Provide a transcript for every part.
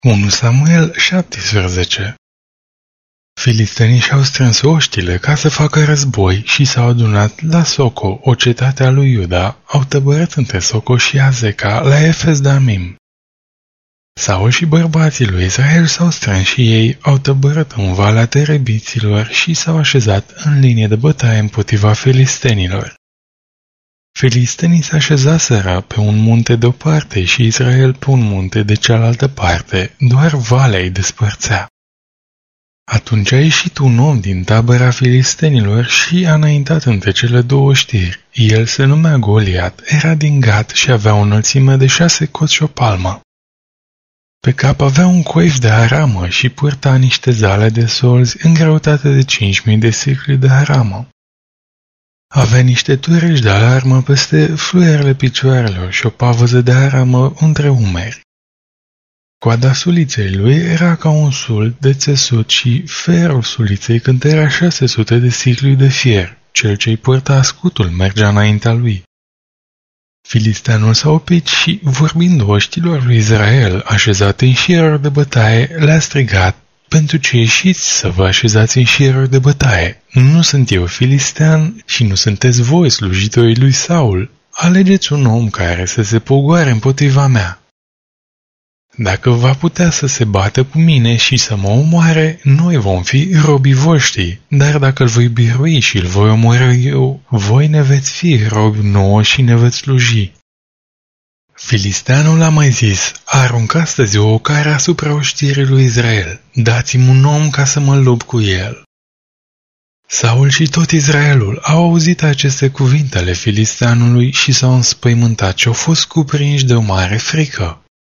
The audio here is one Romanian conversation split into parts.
1 Samuel 17. Filistenii și-au strâns oștile ca să facă război și s-au adunat la Soco, o cetate a lui Iuda, au tăbărât între Soco și Azeca, la Efes-Damim. Saul și bărbații lui Israel s-au strâns și ei au tăbărât în Valea Terebiților și s-au așezat în linie de bătaie împotriva filistenilor. Filistenii se așezaseră pe un munte de o parte și Israel pe un munte de cealaltă parte, doar valea îi despărțea. Atunci a ieșit un om din tabăra filistenilor și a înaintat între cele două știri. El se numea Goliat, era din Gat și avea o înălțime de 6 coți și o palmă. Pe cap avea un coif de aramă și purta niște zale de solzi în greutate de 5.000 de sicli de aramă. Avea niște tureși de alarmă peste fluierele picioarelor și o pavăză de aramă între umeri. Coada suliței lui era ca un sul de țesut și ferul suliței cântărea 600 de sicli de fier. Cel ce-i purta scutul mergea înaintea lui. Filisteanul s-a oprit și, vorbind oștilor lui Israel, așezat în șiruri de bătaie, le-a strigat: pentru ce ieșiți să vă așezați în șiruri de bătaie? Nu sunt eu filistean și nu sunteți voi slujitorii lui Saul. Alegeți un om care să se pogoare împotriva mea. Dacă va putea să se bată cu mine și să mă omoare, noi vom fi robii voștri, dar dacă îl voi birui și îl voi omorâ eu, voi ne veți fi robi nouă și ne veți sluji. Filisteanul a mai zis: arunc astăzi o ocară asupra oștirii lui Israel, dați-mi un om ca să mă lupt cu el. Saul și tot Israelul au auzit aceste cuvinte ale filisteanului și s-au înspăimântat și au fost cuprinși de o mare frică.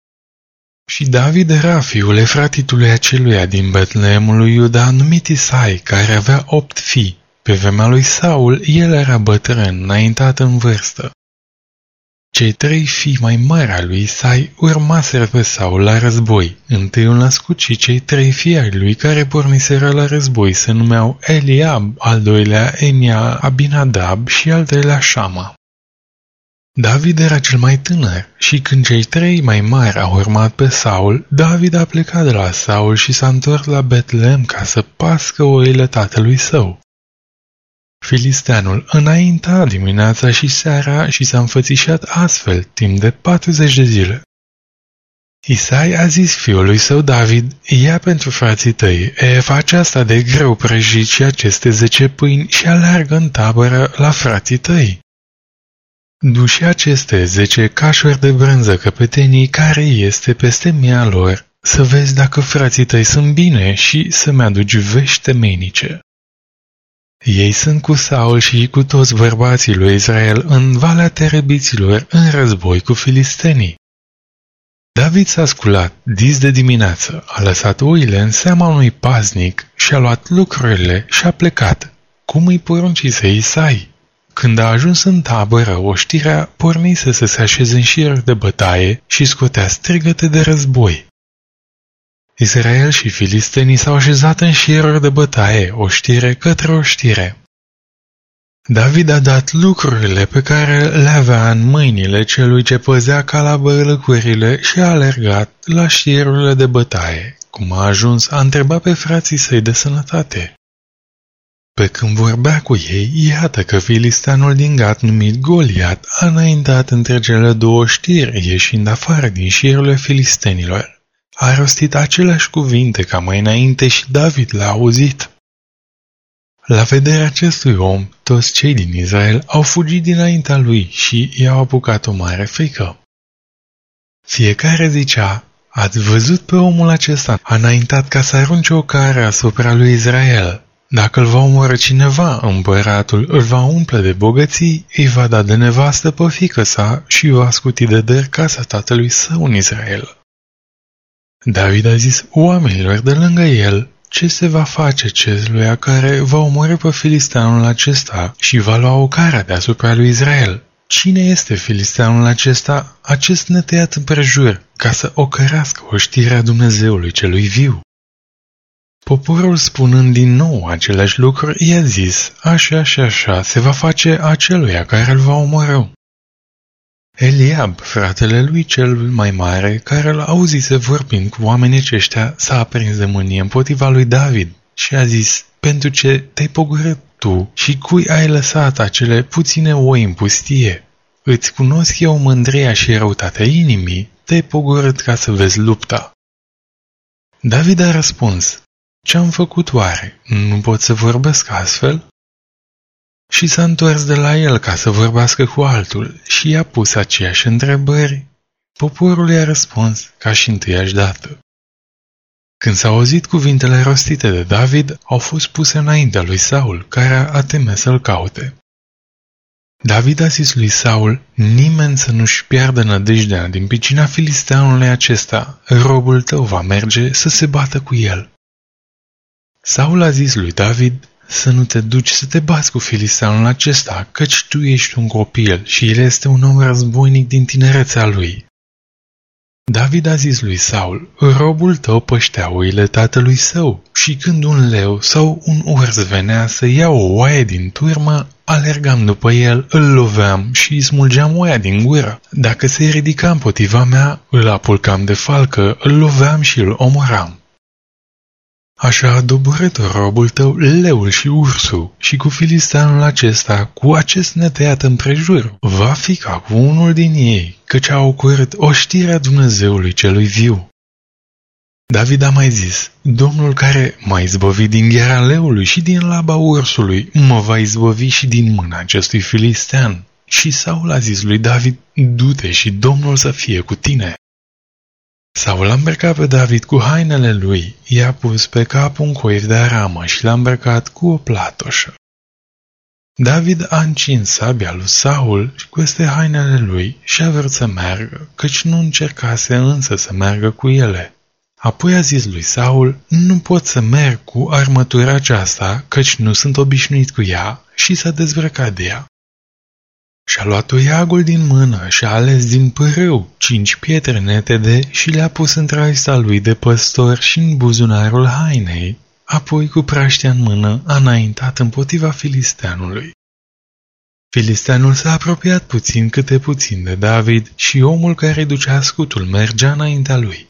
Și David era fiul efratitului aceluia din Betleemul lui Iuda, numit Isai, care avea 8 fii. Pe vremea lui Saul, el era bătrân, înaintat în vârstă. Cei 3 fii mai mari ai lui Isai urmaseră pe Saul la război. Întâiul născut și cei 3 fii ai lui care porniseră la război se numeau Eliab, al doilea Enia, Abinadab și al treilea Șama. David era cel mai tânăr și când cei 3 mai mari au urmat pe Saul, David a plecat de la Saul și s-a întors la Betleem ca să pască oile tatălui său. Filisteanul înainta dimineața și seara și s-a înfățișat astfel timp de 40 de zile. Isai a zis fiului său David: ia pentru frații tăi efa aceasta de greu prăjit și aceste 10 pâini și aleargă în tabără la frații tăi. Du-și aceste 10 cașuri de brânză căpetenii care este peste mia lor, să vezi dacă frații tăi sunt bine și să-mi aduci vești temenice. Ei sunt cu Saul și cu toți bărbații lui Israel în Valea Terebiților în război cu filistenii. David s-a sculat dis de dimineață, a lăsat oile în seama unui paznic și a luat lucrurile și a plecat, cum îi poruncise Isai. Când a ajuns în tabără, oștirea pornise să se așeze în șiruri de bătaie și scotea strigăte de război. Israel și filistenii s-au așezat în șiruri de bătaie, oștire către oștire. David a dat lucrurile pe care le avea în mâinile celui ce păzea calabărlăcurile și a alergat la șirurile de bătaie. Cum a ajuns, a întrebat pe frații săi de sănătate. Pe când vorbea cu ei, iată că filisteanul din Gat numit Goliat a înaintat între cele două știri, ieșind afară din șirurile filistenilor. A rostit aceleași cuvinte ca mai înainte și David l-a auzit. La vederea acestui om, toți cei din Israel au fugit dinaintea lui și i-au apucat o mare frică. Fiecare zicea: ați văzut pe omul acesta, a înaintat ca să arunce o cară asupra lui Israel. Dacă îl va omorâ cineva, împăratul îl va umple de bogății, îi va da de nevastă pe fiică sa și va scuti de dăr casa tatălui său în Israel. David a zis oamenilor de lângă el: ce se va face celuia care va omorâ pe filisteanul acesta și va lua o cară deasupra lui Israel? Cine este filisteanul acesta, acest netăiat împrejur, ca să ocărească oștirea Dumnezeului celui viu? Poporul, spunând din nou aceleași lucruri, i-a zis: așa și așa se va face aceluia care îl va omorâ. Eliab, fratele lui cel mai mare, care îl auzise vorbind cu oamenii aceștia, s-a aprins de mânie împotriva lui David și a zis: pentru ce te-ai pogorât tu și cui ai lăsat acele puține oi în pustie? Îți cunosc eu mândria și răutatea inimii, te-ai pogorât ca să vezi lupta. David a răspuns: ce-am făcut oare? Nu pot să vorbesc astfel? Și s-a întors de la el ca să vorbească cu altul și i-a pus aceeași întrebări. Poporul i-a răspuns ca și întâiași dată. Când s-au auzit cuvintele rostite de David, au fost puse înaintea lui Saul, care a temes să-l caute. David a zis lui Saul: nimeni să nu-și piardă nădejdea din pricina filisteanului acesta, robul tău va merge să se bată cu el. Saul a zis lui David: să nu te duci să te bați cu filisteanul acesta, căci tu ești un copil și el este un om războinic din tinerețea lui. David a zis lui Saul: robul tău păștea oile tatălui său și când un leu sau un urs venea să ia o oaie din turmă, alergam după el, îl loveam și îi smulgeam oaia din gură. Dacă se ridica împotriva mea, îl apulcam de falcă, îl loveam și îl omoram. Așa a doborât robul tău leul și ursul și cu filisteanul acesta, cu acest netăiat împrejur, va fi ca cu unul din ei, căci a ocurrit oștirea Dumnezeului celui viu. David a mai zis: Domnul care m-a izbăvit din gheara leului și din laba ursului, mă va izbăvi și din mâna acestui filistean. Și Saul a zis lui David: du-te și Domnul să fie cu tine. Saul a îmbrăcat pe David cu hainele lui, i-a pus pe cap un coif de aramă și l-a îmbrăcat cu o platoșă. David a încins sabia lui Saul și peste hainele lui și a vrut să meargă, căci nu încercase însă să meargă cu ele. Apoi a zis lui Saul: nu pot să merg cu armătura aceasta, căci nu sunt obișnuit cu ea, și s-a dezbrăcat de ea. Și-a luat toiagul din mână și a ales din pârâu 5 pietre netede și le-a pus în traista lui de păstor și în buzunarul hainei, apoi cu praștea în mână a înaintat împotriva filisteanului. Filisteanul s-a apropiat puțin câte puțin de David și omul care ducea scutul mergea înaintea lui.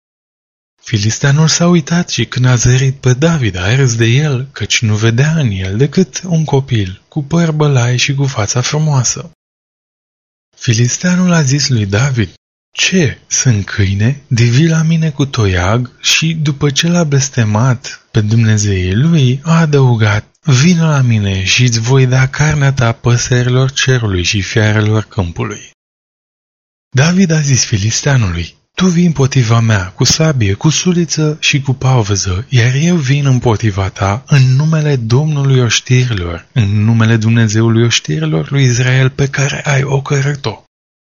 Filisteanul s-a uitat și când a zărit pe David a râs de el, căci nu vedea în el decât un copil, cu păr bălai și cu fața frumoasă. Filisteanul a zis lui David: ce, sunt câine? Devii la mine cu toiag? Și după ce l-a blestemat pe Dumnezeii lui, a adăugat: vină la mine și îți voi da carnea ta păsărilor cerului și fiarelor câmpului. David a zis filisteanului: tu vii împotriva mea cu sabie, cu suliță și cu pavăză, iar eu vin împotriva ta în numele Domnului oștirilor, în numele Dumnezeului oștirilor lui Israel pe care ai ocărât-o.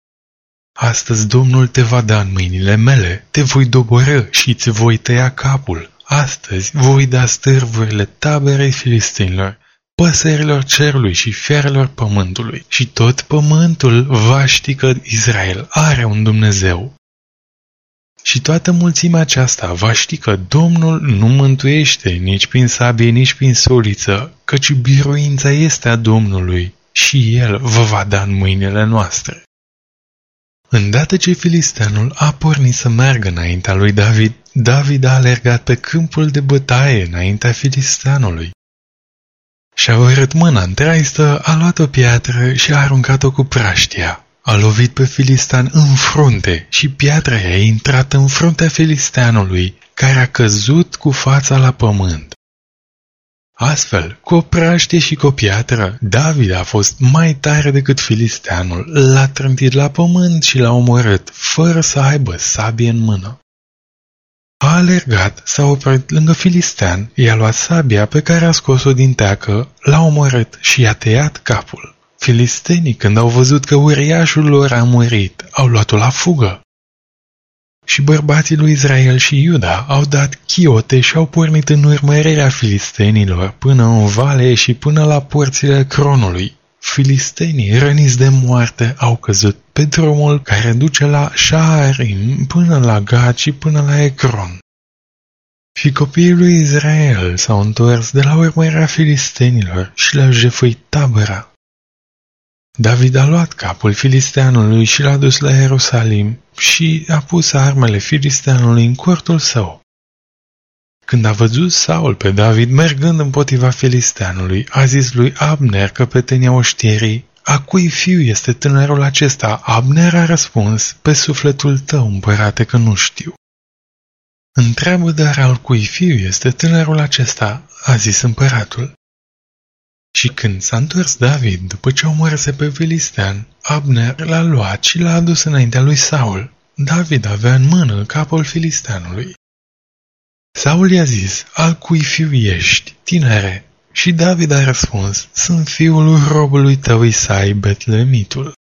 Astăzi Domnul te va da în mâinile mele, te voi doborî și îți voi tăia capul. Astăzi voi da stârvurile taberei filistenilor, păsărilor cerului și fiarelor pământului, și tot pământul va ști că Israel are un Dumnezeu. Și toată mulțimea aceasta va ști că Domnul nu mântuiește nici prin sabie, nici prin soliță, căci biruința este a Domnului și El vă va da în mâinile noastre. Îndată ce filisteanul a pornit să meargă înaintea lui David, David a alergat pe câmpul de bătaie înaintea filisteanului. Și-a vărât mâna în traistă, a luat o piatră și a aruncat-o cu praștia. A lovit pe filistean în frunte și piatra i-a intrat în fruntea filisteanului, care a căzut cu fața la pământ. Astfel, cu o praștie și cu o piatră, David a fost mai tare decât filisteanul, l-a trântit la pământ și l-a omorât, fără să aibă sabie în mână. A alergat, s-a oprit lângă filistean, i-a luat sabia pe care a scos-o din teacă, l-a omorât și i-a tăiat capul. Filistenii, când au văzut că uriașul lor a murit, au luat-o la fugă. Și bărbații lui Israel și Iuda au dat chiote și au pornit în urmărirea filistenilor până în vale și până la porțile Cronului. Filistenii, răniți de moarte, au căzut pe drumul care duce la Șaarim până la Gad și până la Ecron. Și copiii lui Israel s-au întors de la urmărirea filistenilor și le-au jefuit tabăra. David a luat capul filisteanului și l-a dus la Ierusalim și a pus armele filisteanului în cortul său. Când a văzut Saul pe David mergând împotriva filisteanului, a zis lui Abner, căpetenia oștierii: "A cui fiu este tânărul acesta?" Abner a răspuns: "Pe sufletul tău, împărate, că nu știu." "Întreabă dar al cui fiu este tânărul acesta?" a zis împăratul. Și când s-a întors David, după ce omorâse pe filistean, Abner l-a luat și l-a adus înaintea lui Saul. David avea în mână capul filisteanului. Saul i-a zis: "Al cui fiu ești, tinere?" Și David a răspuns: "Sunt fiul robului tău Isai Betlemitul."